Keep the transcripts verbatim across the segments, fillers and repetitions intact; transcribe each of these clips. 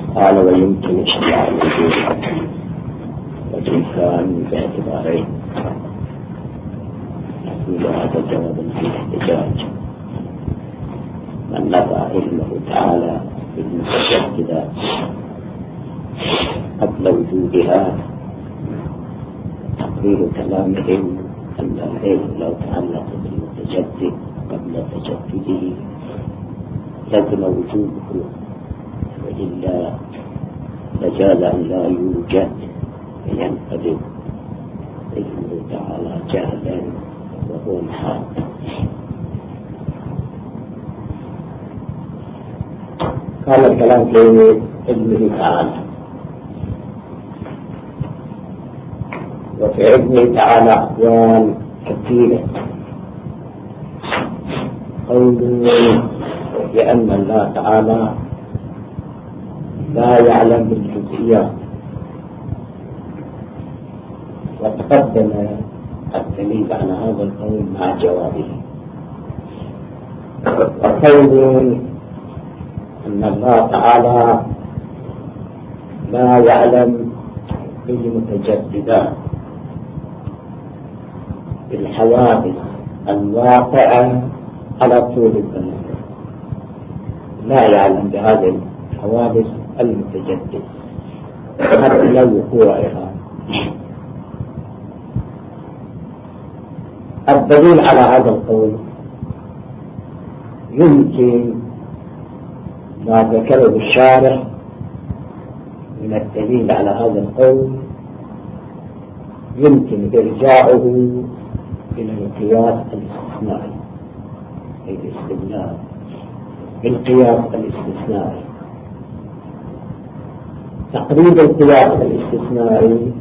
قال ويمكن اشتراع الوجود والإمكان باعتبارين. نقول هذا جواب في الاحتجاج من نفى علمه تعالى بالمتجددات قبل وجودها. تقرير كلامهم أن العلم لو تعلق بالمتجدد قبل تجدده لازم وجوده، وإلا لجاز أن لا يوجد فينقلب علمه تعالى جهلا وهو محال. كان الكلام في علمه تعالى، وفي علمه تعالى أقوال كثيرة. قوله بأن الله تعالى لا يعلم بالجزئيات، وتقدم الدليل على هذا القول مع جوابه. وقول أن الله تعالى لا يعلم بالمتجددات بالحوادث الواقعة على طول الزمن، لا يعلم بهذه الحوادث المتجددة قبل وقوعها. الدليل على هذا القول يمكن ما ذكره الشارح من الدليل على هذا القول، يمكن إرجاعه إلى القياس الاستثنائي، أي الاستثناء بالقياس الاستثنائي. تقريب القياس الاستثنائي: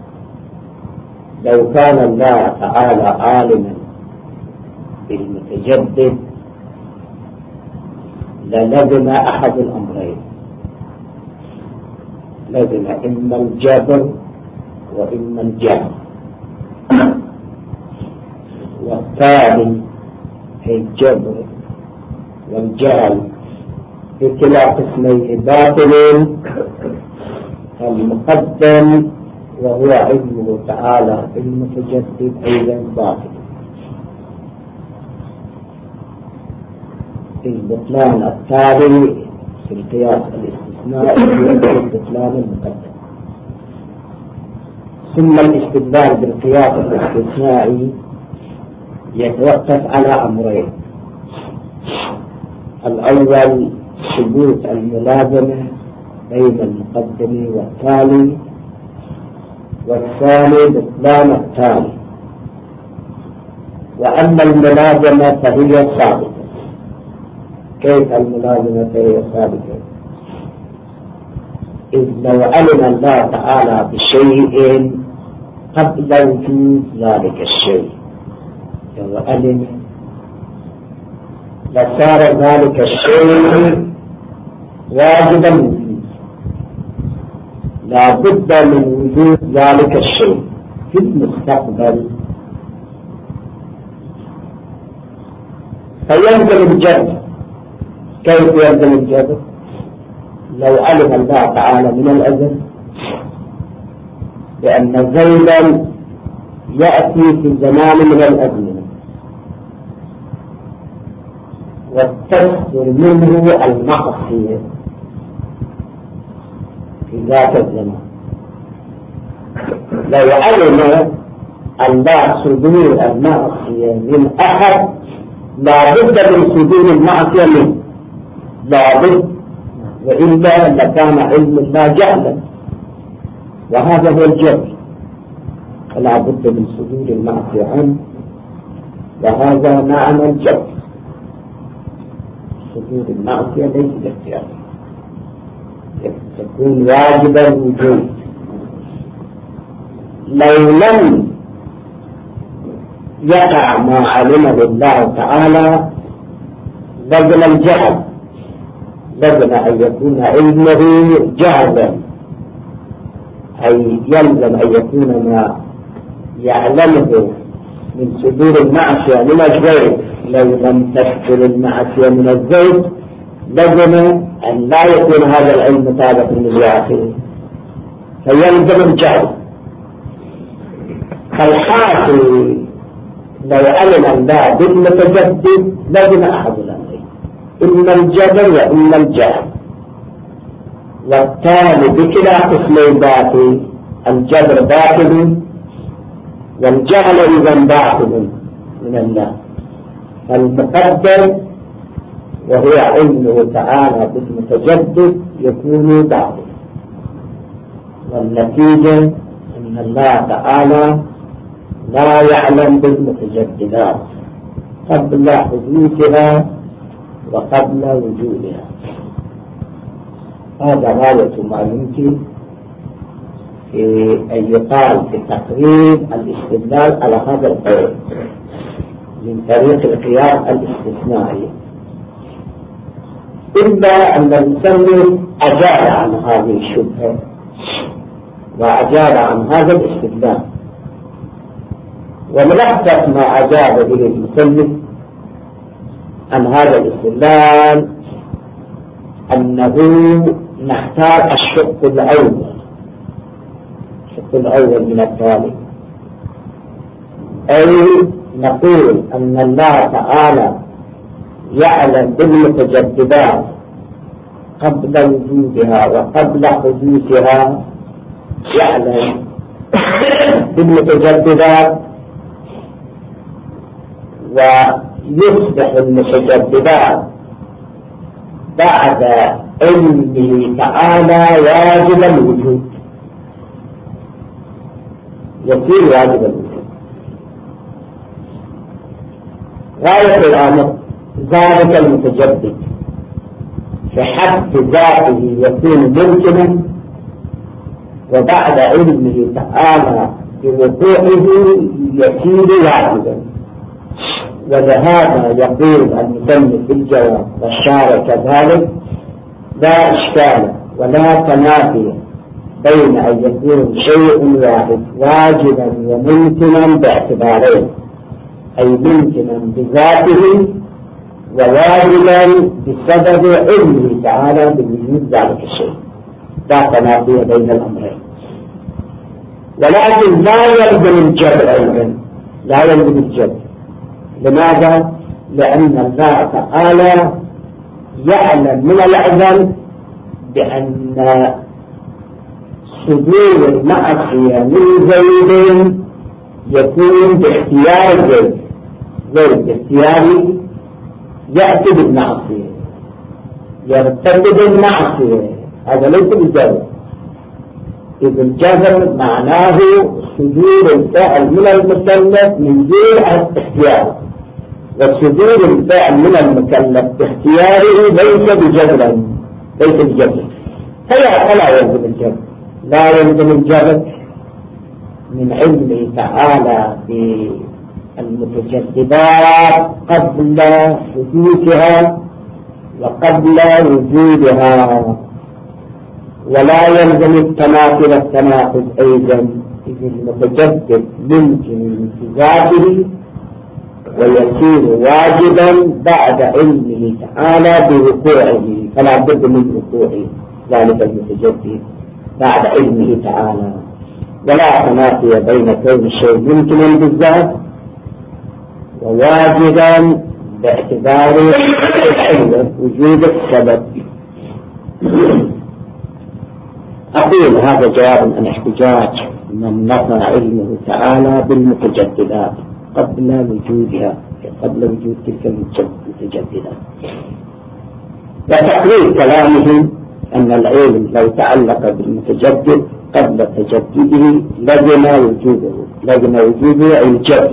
لو كان الله تعالى عالما بالمتجدد للزم أحد الأمرين، لزم إما الجبر وإما الجهل، والثاني هي الجبر والجهل بكلا قسميه باطل، المقدم وهو علمه تعالى بالمتجدد أيضا باطل. البطلان التالي في القياس الاستثنائي هو البطلان المقدم. ثم الاستدلال بالقياس الاستثنائي يتوقف على أمرين: الأول ثبوت الملازمة بين المقدم والتالي، والثاني بطلان التالي. وأما الملازمة فهي ثابتة. كيف الملازمة فهي ثابتة؟ إذ لو علم الله تعالى بشيء قبل وجود ذلك الشيء، لو علم لصار ذلك الشيء واجبا وجود، لا بد من وجود ذلك الشيء في المستقبل، فينزل الجبر. كيف ينزل الجبر؟ لو علم الله تعالى من الأزل بأن زيدا يأتي في زمان من الأزمنة وتكثر منه المعصية في ذات الزمان، لو علم الله صدور المعصية من أحد لا بد من صدور المعصية منه، لا بد، وإلا لكان علم الله جهلا، وهذا هو الجهل، فلا بد من صدور المعصية عنه، وهذا معنى الجهل. صدور المعصية ليس باختيار، تكون واجبا الوجود. لو لم يقع ما علمه الله تعالى لزم الجهل، لزم أن يكون علمه جهلا، أي يلزم أن يكون ما يعلمه من صدور المعصية من الزيت، لو لم تحصل المعصية من الزيت لزم أن لا يكون هذا العلم مطابقا للواقع فيلزم الجهل. فالحاصل لو علم الله بالمتجدد لزم أحد الأمرين، إما الجبر وإما الجهل، والتالي بكلا قسمين باطل، الجبر باطل والجهل إذا باطل من الله. فالمقدر وهو علمه تعالى بالمتجدد يكون باطل، والنتيجة أن الله تعالى لا يعلم بالمتجددات قبل حدوثها وقبل وجودها. هذا غاية ما يمكن في أن يقال في تقريب الاستدلال على هذا القول من طريق القياس الاستثنائي، إلا أن المصنف أجاب عن هذه الشبهة وأجاب عن هذا الاستدلال. وملخص ما أجاب به المصنف عن هذا الاستدلال أنه نختار الشق الأول الشق الأول من التالي، أي نقول أن الله تعالى يعلم بالمتجددات قبل وجودها وقبل حدوثها، يعلم بالمتجددات ويصبح المتجددات بعد علمه تعالى واجب الوجود، يصير واجب الوجود. غاية الأمر ذلك المتجدد في حد ذاته يكون ممكنا، وبعد علمه تعالى بوقوعه يصير واجبا. ولهذا يقول المصنف في الجواب والشارع كذلك لا إشكال ولا تنافي بين أن يكون شيء واحد واجبا وممكنا باعتبارين، أي ممكنا بذاته وواجبا بسبب علمه تعالى بوجود ذلك الشيء، لا تنافي بين الأمرين. ولكن لا يلزم الجبر أيضا، لا يلزم الجبر. لماذا؟ لأن الله تعالى يعلم من الأزل بأن صدور المعصية من زيد يكون باختيار زيد، زيد باختياره يأتي بالمعصية يرتكب المعصية، هذا ليس بالجبر. إذ الجبر معناه صدور الفعل من المكلف من غير اختياره، وصدور الفعل من المكلف باختياره ليس بجبر، ليس بجبر. فلا يلزم الجبر، لا يلزم الجبر من علمه تعالى بالمتجددات قبل حدوثها وقبل وجودها. ولا يلزم التماثل التناقض أيضا، إذ المتجدد ممكن بذاته ويصير واجبا بعد علمه تعالى بوقوعه، فلا بد من وقوع ذلك المتجدد بعد علمه تعالى. ولا تنافي بين كون الشيء ممكنا بالذات وواجبا باعتبار وجود السبب. أقول هذا جواب عن احتجاج من نفى علمه تعالى بالمتجددات قبل وجودها، قبل وجود تلك المتجددات. وتقرير كلامهم أن العلم لو تعلق بالمتجدد قبل تجدده لزم وجوده، لزم وجوده أي الجبر،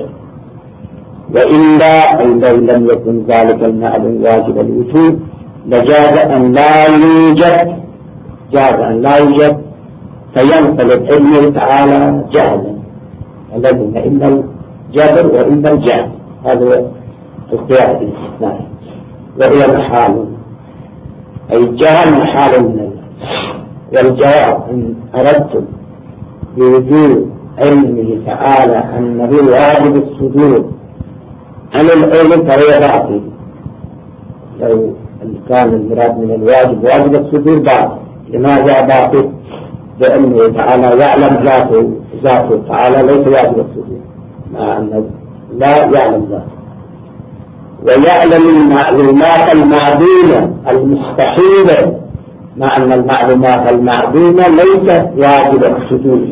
وإلا أي لو لم يكن ذلك المعلوم واجب الوجود لجاز أن لا يوجد، جاز أن لا يوجد فينقلب علمه تعالى جهلا، لزم إما الجبر وإما الجهل. هذا القياس الاستثنائي، وهي محال، أي الجهل محال من الله. والجواب إن أردتم بوجود علمه تعالى أنه واجب الصدور عن العلم فهو باطل. لو أن كان المراد من الواجب واجب الصدور باطل. لماذا باطل؟ لأنه تعالى يعلم ذاته ذاته تعالى ليس واجب الصدور، مع أنه لا يعلم ذاته، ويعلم المعلومات المعدومة المستحيلة، مع أن المعلومات المعدومة ليست واجب الصدور.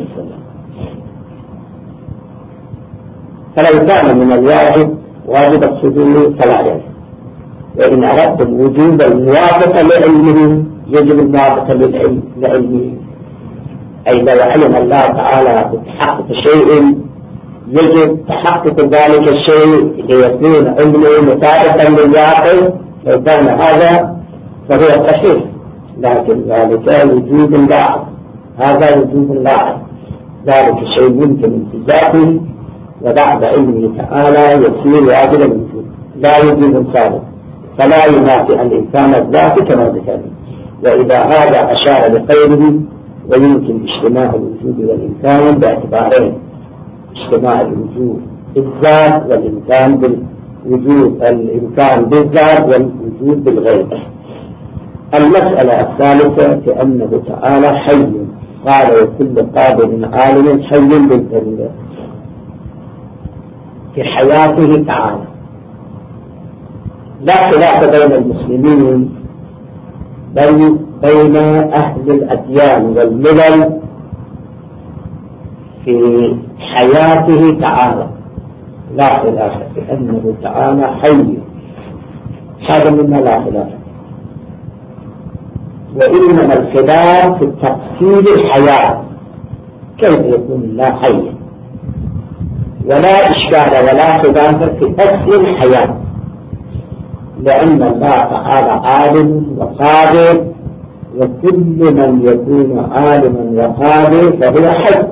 فلو كان من الواجب واجب الصدور فلا يجب. وإن أردتم وجوب الموافقة لعلمه يجب الموافقة للعلم لعلمه، أي لو علم الله تعالى بتحقق شيء يجب تحقق ذلك الشيء ليكون علمه مطابقا للواقع. لو كان هذا فهو صحيح، لكن ذلك وجود لاحظ، هذا وجود لاحظ، ذلك الشيء يمكن انتزاعه وبعد علمه تعالى يصير واجب الوجود لا وجود سابق، فلا ينافي الإنسان الذاتي كما ذكر. وإذا هذا أشار لخيره ويمكن اجتماع الوجود والإمكان باعتبارين: اجتماع الوجود بالذات والإمكان بالوجود، الإمكان بالذات والوجود بالغير. المسألة الثالثة في أنه تعالى حي، قال وكل قادر عالم حي بالذرية في حياته تعالى. لا خلاف بين المسلمين بل بين أهل الأديان والملل في حياته تعالى، لا خلاف في أنه تعالى حي، هذا مما لا خلاف. وإنما الخلاف في تفسير الحياة، كيف يكون الله حي؟ ولا إشكال ولا خلاف في أصل الحياة، لأن الله تعالى عالم وقادر، وكل من يكون عالما وقادر فهو حي،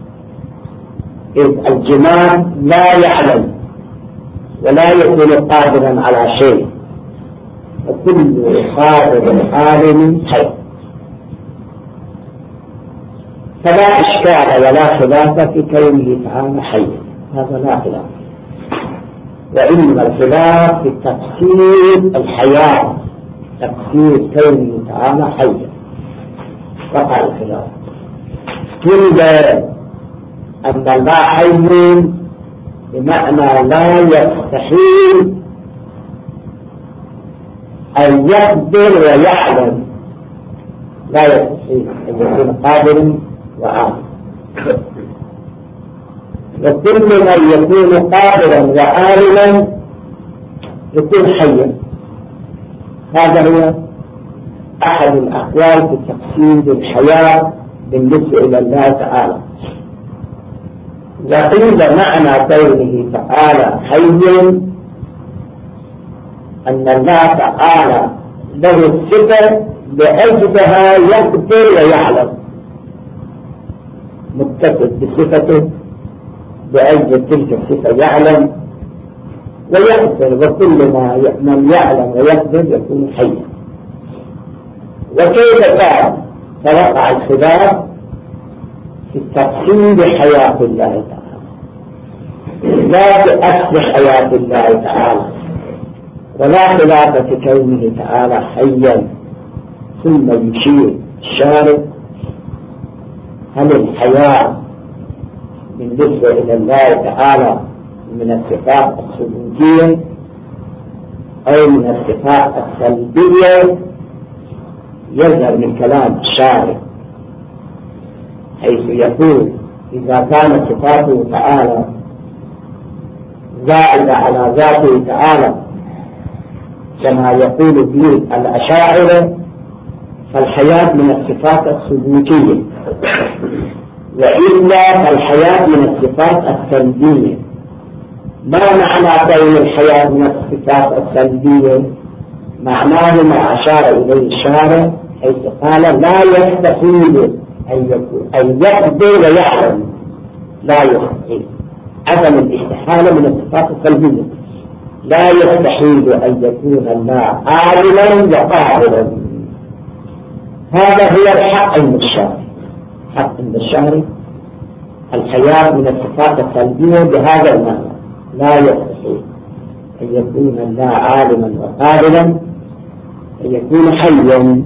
إذ الجماد لا يعلم ولا يكون قادرا على شيء، وكل قادر عالم حي. فلا إشكال ولا خلاف في كونه تعالى حي، هذا لا خلاف. وإنما الخلاف في تفسير الحياة، تفسير كونه تعالى حي، وقع الخلاف. قيل أن الله حي بمعنى لا يستحيل أن يقدر ويعلم، لا يستحيل أن يكون قادر وعالم. وكل من يكون قادرا وعالما يكون حيا. هذا هو أحد الأقوال في تقسيم الحياة بالنسبة إلى الله تعالى. وقيل معنى كونه تعالى حي أن الله تعالى له الصفة بأجلها يقدر ويعلم، متصف بصفته بأجل تلك الصفة يعلم ويقدر، وكل ما من يعلم ويقدر يكون حيا. وكيف كان فوقع الخلاف في التقسيم بحياة الله تعالى، لا بأصل حياة الله تعالى، ولا خلاف في كونه تعالى حيا. ثم يشير الشارع: هل الحياة بالنسبة إلى الله تعالى من الصفات السلوكية أو من الصفات السلبية؟ يظهر من كلام الشارع حيث يقول: إذا كانت صفاته تعالى زائدة على ذاته تعالى كما يقول به الأشاعرة فالحياة من الصفات السلوكية، وإلا فالحياة من الصفات السلبية. ما معنى كون الحياة من الصفات السلبية؟ معناه ما أشار إليه الشارع حيث قال: لا يستحيل أن يقدر ويعلم، لا يستحيل، عدم الاستحالة من الصفات السلبية، لا يستحيل أن يكون الله عالما وقادرا. هذا هو الحق عند الشارع. حق عند الشارع الحياة من الصفات السلبية بهذا المعنى: لا يستحيل أن يكون الله عالما وقادرا، يكون حيا.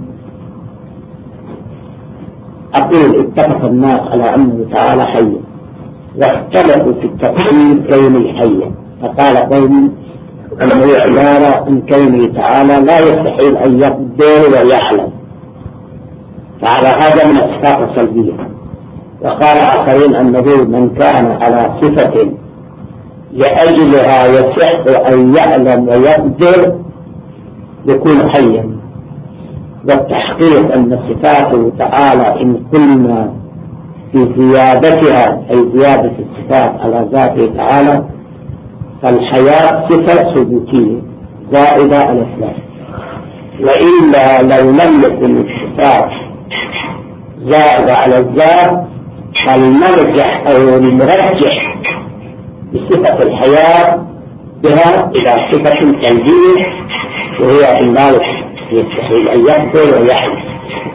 أقول اتفق الناس على أنه تعالى حي، واختلفوا في التفسير كونه حيا، فقال قوم أنه عبارة عن كونه تعالى لا يستحيل أن يقدر ويعلم، فعلى هذا من الصفات السلبية. وقال آخرين أنه من كان على صفة لأجلها يصح أن يعلم ويقدر يكون حيا. والتحقيق أن صفاته تعالى إن قلنا في زيادتها أي زيادة الصفات على ذاته تعالى، فالحياة صفة ثبوتية زائدة على الإثبات، وإلا لو لم يكن الصفات زائدة على الذات فالمرجح أو المرجح بصفة الحياة بها إلى صفة سلبية، وهي المال يستحيل أن يقدر ويحدث،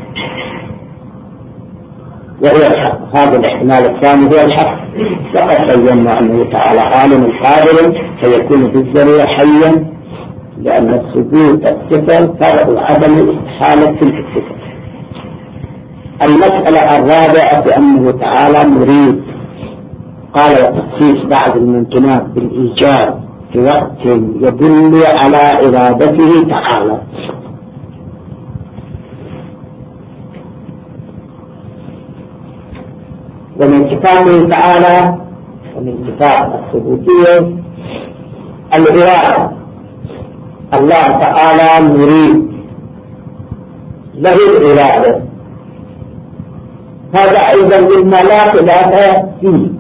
وهو الحق. هذا الاحتمال الثاني هو الحق. وقد بينا أنه تعالى عالم قادر فيكون بالذريعة حيا، لأن الثبوت الصفة فرع عدم الاستحالة في الصفة. المسألة الرابعة بأنه تعالى مريد. قال وتخصيص بعض الممكنات بالإيجاب في وقت يدل على إرادته تعالى. ومن صفاته تعالى ومن صفات الثبوتية الإرادة. الله تعالى مريد له الإرادة، هذا أيضا مما لا خلاف فيه،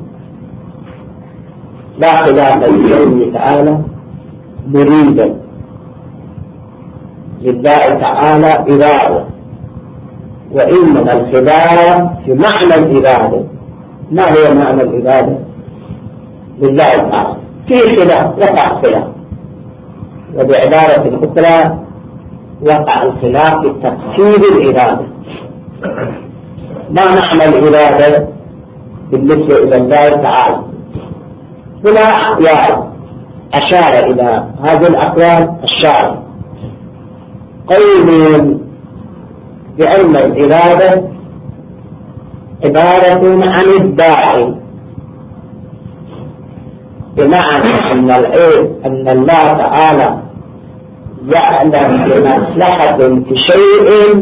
لا خلاف فيه تعالى مريدا لله تعالى إرادة، وإنما الخلاف في معنى الإرادة. ما هو معنى الإرادة لله تعالى؟ في خلاف، وقع خلاف، وبعبارة أخرى وقع الخلاف في تفسير الإرادة. ما معنى الإرادة بالنسبة إلى الله تعالى؟ هنا أقوال أشار إلى هذه الأقوال الشارع. قول بأن الإرادة عبارة عن الداعي، بمعنى أن العلم أن الله تعالى يعلم بمصلحة في شيء،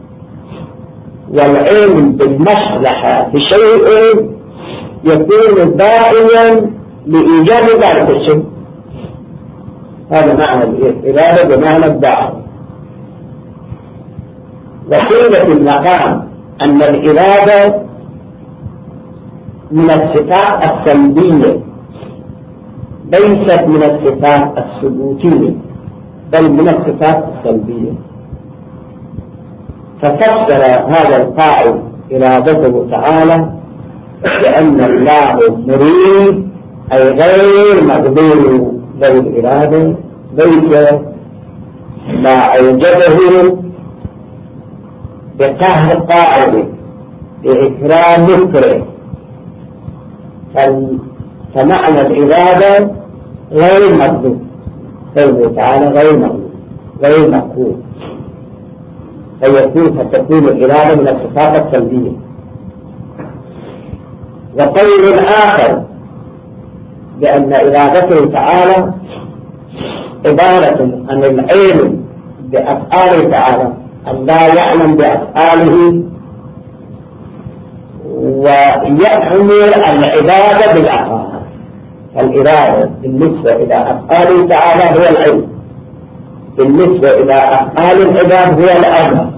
والعلم بالمصلحة في شيء يكون داعيا لإيجاد ذلك الشيء. هذا معنى الإرادة بمعنى الداعي. وقيل في المقام أن الإرادة من الصفات السلبية ليست من الصفات الثبوتية، بل من الصفات السلبية. ففسر هذا القائل إرادته تعالى بأن الله مريد أي غير مقدور له الإرادة، ليس ما أوجده بقهر قائل بإكرام مكره. فمعنى الإرادة غير مقدور، قوله تعالى غير مقدور غير مقدور، فيكون فتكون الإرادة من الصفات السلبية. وقول آخر بأن إرادته تعالى عبارة عن العلم بأفعاله تعالى، أن لا يعلم بأفعاله ويحمل العبادة بالأفعال. الإرادة بالنسبة إلى أفعاله تعالى هو العلم، بالنسبة إلى أفعال العباد هو الأمر.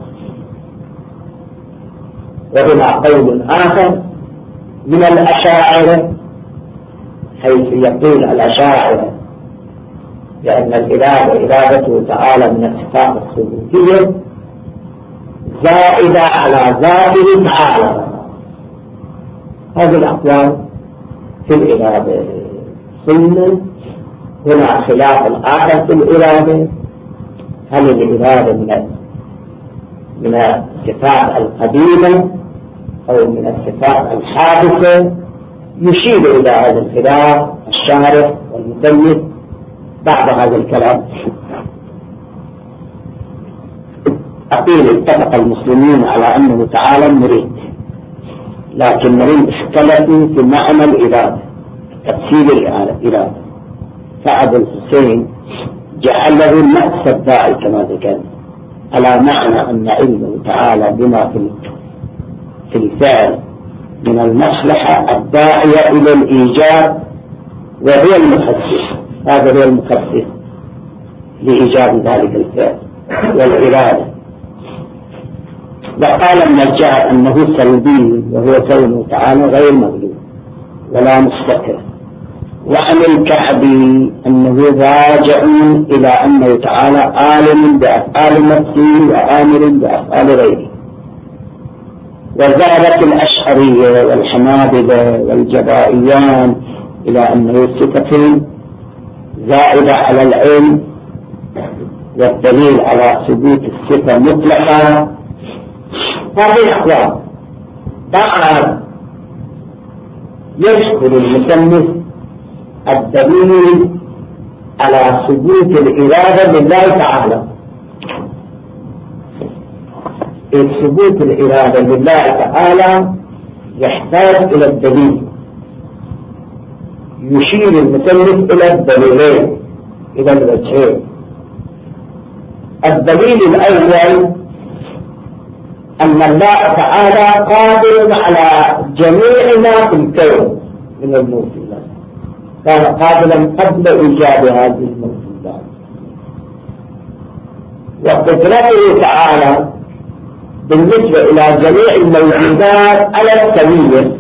وهنا قول آخر من الأشاعرة، حيث يقول الأشاعرة بأن الإرادة إرادته تعالى من الصفات الثبوتية زائدة على ذاته تعالى. هذه الأقوال في الإرادة. ثم هنا خلاف آخر في الإرادة، هل الإرادة من من الصفات القديمة أو من الصفات الحادثة؟ يشير إلى هذا الخلاف الشارح والمسلم بعد هذا الكلام. أقول اتفق المسلمين على أنه تعالى مريد، لكنهم اختلفوا في معنى الإرادة، تفسير الإرادة. فأبو الحسين جعله نفس الداعي كما ذكرنا على معنى أن علمه تعالى بما في الفعل من المصلحة الداعية إلى الإيجاب، وهو المخصص. هذا هو المخصص لإيجاب ذلك الفعل والإرادة. وقال النجار أنه سلبي، وهو كونه تعالى غير مغلوب ولا مستكره. وعن الكعبي أنه راجع إلى أنه تعالى عالم بأفعال نفسه وآمر بأفعال غيره. وذهبت الأشعرية والحنابلة والجبائيان إلى أنه صفة زائدة على العلم، والدليل على ثبوت الصفة مطلقة. هذه الأقوال بعد يذكر المصنف الدليل على ثبوت الإرادة لله تعالى. ثبوت الإرادة لله تعالى يحتاج إلى الدليل. يشير المصنف إلى الدليلين، إلى الوجهين. الدليل الأول أن الله تعالى قادر على جميع ما في الكون من الموجودات، كان قادرا قبل إيجاد هذه الموجودات. وقدرته تعالى بالنسبة إلى جميع الموجودات على السوية،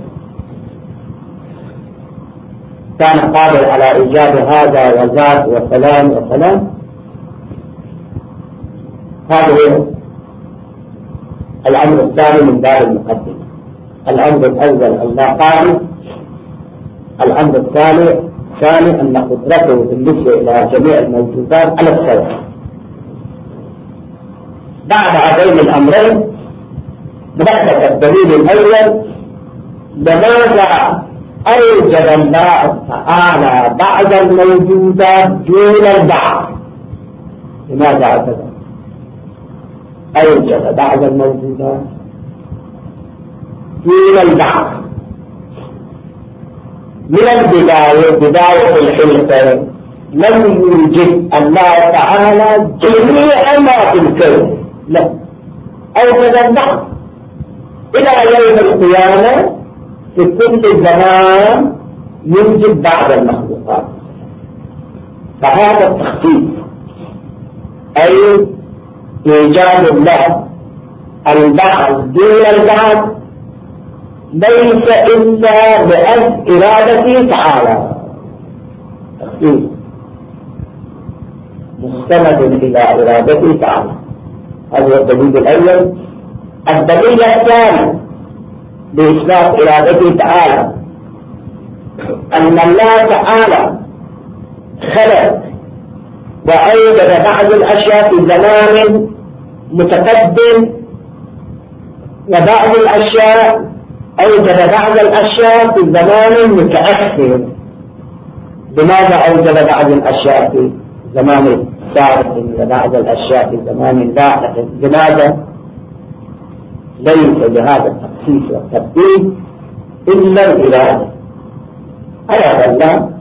كان قادر على إيجاد هذا وذاك وفلان وفلان. هذا هو الأمر الثاني من باب المقدمة. الأمر الأول الله قادر. الأمر الثاني ثاني أن قدرته بالنسبة إلى جميع الموجودات على السواء. بعد هذين الأمرين نبحث الدليل الأول: لماذا أوجد الله تعالى بعض الموجودات دون البعض؟ لماذا أوجد أوجد بعض الموجودات دون البعض؟ من البداية، بداية الخلقة، لم يوجد الله تعالى جميع ما في الكون، لا، أوجد البعض. إلى يوم القيامة في كل زمان يوجد بعض المخلوقات. فهذا التخصيص أي إيجاد الله البعض دون البعض ليس إلا بأجل إرادته تعالى، تخصيص مستند إلى إرادته تعالى. هذا هو الدليل الأول. الدليل الثاني بإثبات إرادته تعالى أن الله تعالى خلق وأوجد بعض الأشياء في زمان متقدم، وبعض الأشياء أوجد بعض الأشياء في زمان متأخر. لماذا أوجد بعض الأشياء في زمان سابق وبعض الأشياء في زمان لاحق؟ لماذا؟ ليس لهذا التخصيص والتبديل إلا الإرادة. أراد الله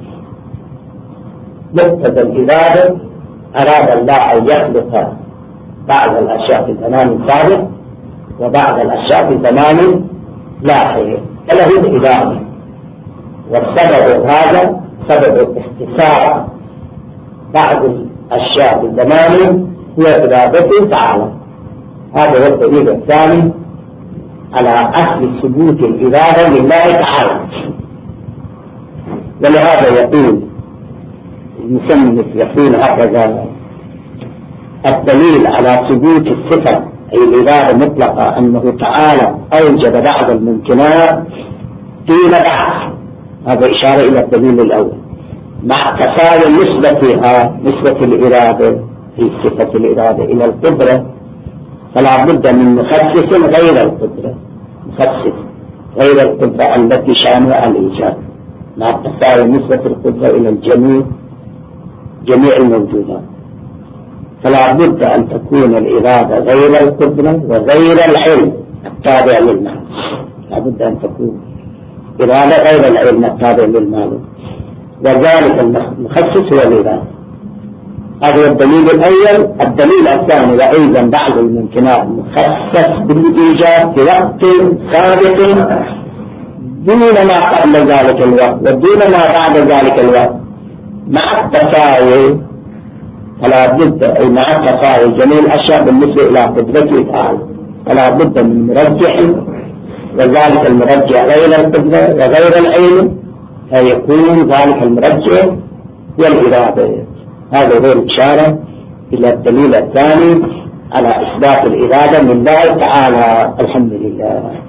مقتضى الإرادة، أراد الله أن يخلق بعض الأشياء في زمان سابق وبعض الأشياء في زمان لاحق، فله الإرادة. والسبب هذا سبب اختصار بعض الأشياء في زمان هو إرادته تعالى. هذا هو الدليل الثاني على أصل ثبوت الإرادة لله تعالى. ولهذا يقول المصنف يقول هكذا: الدليل على ثبوت الصفة أي الإرادة مطلقة أنه تعالى أوجد بعض الممكنات دون بعض. هذا إشارة إلى الدليل الأول، مع تساوي نسبتها نسبة الإرادة في صفة الإرادة إلى القدرة، فلا بد من مخصص غير القدرة، مخصص غير القدرة التي شأنها الإيجاد، مع تساوي نسبة القدرة إلى الجميع جميع الموجودات. فلا بد أن تكون الإرادة غير القدرة وغير العلم التابع للمعنى. لا بد أن تكون إرادة غير العلم التابع للمعنى، وذلك المخصص هو الإرادة. هذا الدليل الأول. الدليل الثاني وأيضا بعض الممكنات مخصص بالإيجاب في وقت سابق دون ما قبل ذلك الوقت ودون ما بعد ذلك الوقت مع التساوي. فلا بد أي مع التساوي جميع الأشياء بالنسبة إلى قدرته تعالى، فلا بد من مرجح، وذلك المرجح غير القدرة وغير العلم، فيكون ذلك المرجح هو الإرادة. هذا هو الإشارة إلى الدليل الثاني على إثبات الإرادة من الله تعالى. الحمد لله.